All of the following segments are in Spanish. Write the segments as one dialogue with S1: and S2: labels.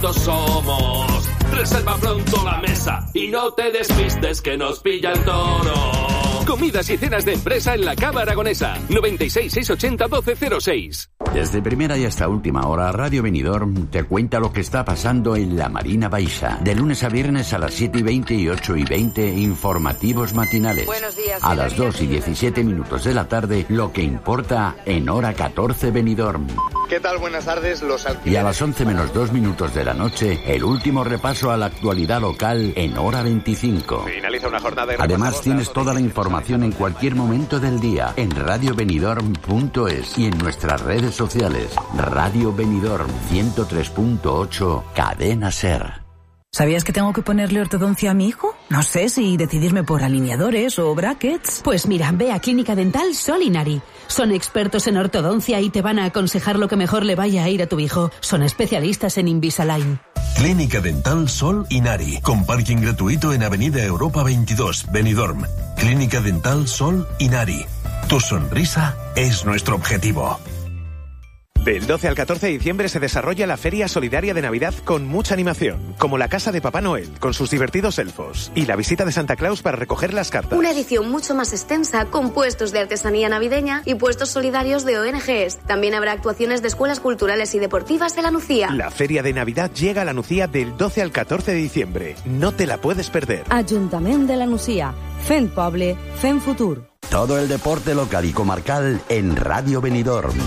S1: ¿cuántos somos? Reserva pronto la mesa y no te despistes que nos pilla el toro.
S2: Comidas y cenas de empresa en la Cava Aragonesa. 96 680 1206.
S3: Desde primera y hasta última hora, Radio Benidorm te cuenta lo que está pasando en la Marina Baixa. De lunes a viernes a las 7:20 y 8:20, informativos matinales.
S4: Buenos días.
S3: A las 2:17 de la tarde, lo que importa en hora 14 Benidorm.
S5: ¿Qué tal? Buenas tardes.
S3: Y a las 11:02 de la noche, el último repaso a la actualidad local en hora 25.
S5: Finaliza una jornada de
S3: Además, tienes toda la información en cualquier momento del día en radiobenidorm.es y en nuestras redes sociales. Radio Benidorm 103.8, Cadena SER.
S6: ¿Sabías que tengo que ponerle ortodoncia a mi hijo? No sé si decidirme por alineadores o brackets.
S7: Pues mira, ve a Clínica Dental Sol Inari. Son expertos en ortodoncia y te van a aconsejar lo que mejor le vaya a ir a tu hijo. Son especialistas en Invisalign.
S8: Clínica Dental Sol Inari, con parking gratuito en Avenida Europa 22, Benidorm. Clínica Dental Sol Inari. Tu sonrisa es nuestro objetivo.
S5: Del 12 al 14 de diciembre se desarrolla la Feria Solidaria de Navidad con mucha animación, como la Casa de Papá Noel, con sus divertidos elfos, y la visita de Santa Claus para recoger las cartas.
S9: Una edición mucho más extensa, con puestos de artesanía navideña y puestos solidarios de ONGs. También habrá actuaciones de escuelas culturales y deportivas de la Nucía.
S5: La Feria de Navidad llega a la Nucía del 12 al 14 de diciembre. No te la puedes perder.
S10: Ayuntamiento de la Nucía. Fent poble, fent futur.
S3: Todo el deporte local y comarcal en Radio Benidorm.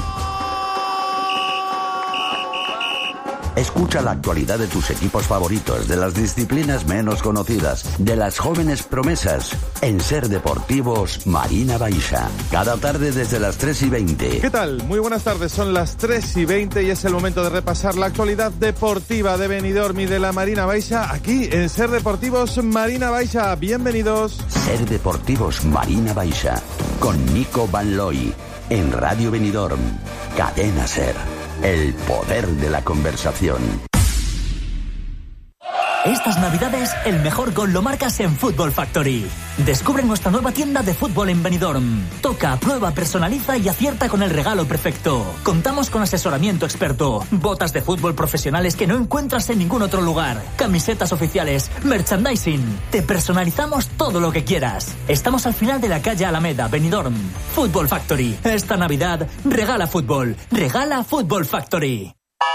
S3: Escucha la actualidad de tus equipos favoritos, de las disciplinas menos conocidas, de las jóvenes promesas, en Ser Deportivos Marina Baixa. Cada tarde desde las 3:20.
S11: ¿Qué tal? Muy buenas tardes, son las 3:20 y es el momento de repasar la actualidad deportiva de Benidorm y de la Marina Baixa, aquí en Ser Deportivos Marina Baixa. Bienvenidos.
S3: Ser Deportivos Marina Baixa, con Nico Van Looy, en Radio Benidorm, Cadena SER. El poder de la conversación.
S12: Estas navidades, el mejor gol lo marcas en Football Factory. Descubre nuestra nueva tienda de fútbol en Benidorm. Toca, prueba, personaliza y acierta con el regalo perfecto. Contamos con asesoramiento experto, botas de fútbol profesionales que no encuentras en ningún otro lugar, camisetas oficiales, merchandising. Te personalizamos todo lo que quieras. Estamos al final de la calle Alameda, Benidorm. Football Factory. Esta Navidad, regala fútbol. Regala Football Factory.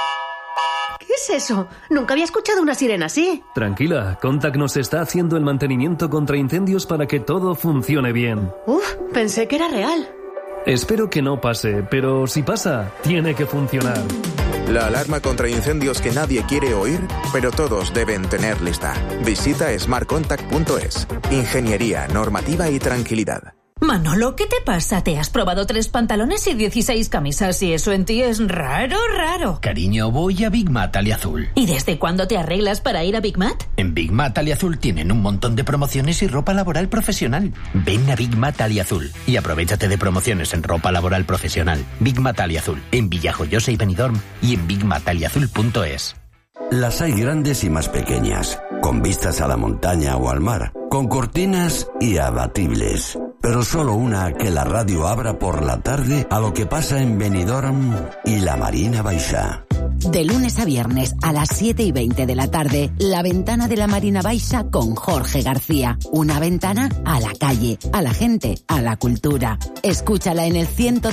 S13: ¿Qué es eso? Nunca había escuchado una sirena así.
S14: Tranquila, Contact nos está haciendo el mantenimiento contra incendios para que todo funcione bien.
S13: Pensé que era real.
S14: Espero que no pase, pero si pasa, tiene que funcionar.
S15: La alarma contra incendios que nadie quiere oír, pero todos deben tener lista. Visita smartcontact.es. Ingeniería, normativa y tranquilidad.
S7: Manolo, ¿qué te pasa? ¿Te has probado 3 pantalones y 16 camisas y eso en ti es raro?
S16: Cariño, voy a Big Mat Aliazul.
S7: ¿Y desde cuándo te arreglas para ir a Big Mat?
S16: En Big Mat Aliazul tienen un montón de promociones y ropa laboral profesional. Ven a Big Mat Aliazul y aprovéchate de promociones en ropa laboral profesional. Big Mat Aliazul, en Villajoyosa y Benidorm y en bigmataliazul.es.
S3: Las hay grandes y más pequeñas, con vistas a la montaña o al mar, con cortinas y abatibles. Pero solo una que la radio abra por la tarde a lo que pasa en Benidorm y la Marina Baixa.
S17: De lunes a viernes a las 7:20 de la tarde, La Ventana de la Marina Baixa con Jorge García. Una ventana a la calle, a la gente, a la cultura. Escúchala en el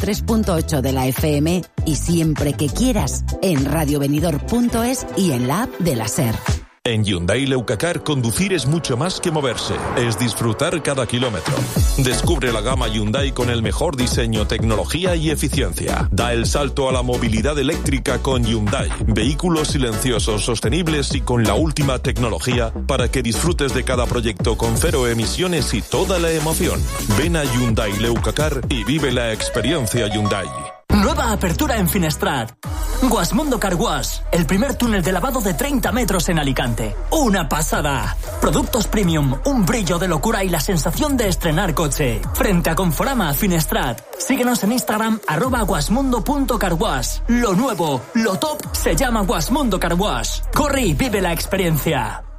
S17: 103.8 de la FM y siempre que quieras en radiobenidorm.es y en la app de la SER.
S18: En Hyundai Leucacar, conducir es mucho más que moverse, es disfrutar cada kilómetro. Descubre la gama Hyundai con el mejor diseño, tecnología y eficiencia. Da el salto a la movilidad eléctrica con Hyundai. Vehículos silenciosos, sostenibles y con la última tecnología para que disfrutes de cada proyecto con 0 emisiones y toda la emoción. Ven a Hyundai Leucacar y vive la experiencia Hyundai.
S12: Nueva apertura en Finestrat. Guasmundo Car Wash, el primer túnel de lavado de 30 metros en Alicante. ¡Una pasada! Productos premium, un brillo de locura y la sensación de estrenar coche. Frente a Conforama, Finestrat. Síguenos en Instagram, @guasmundo.carwash. Lo nuevo, lo top, se llama Guasmundo Car Wash. Corre y vive la experiencia.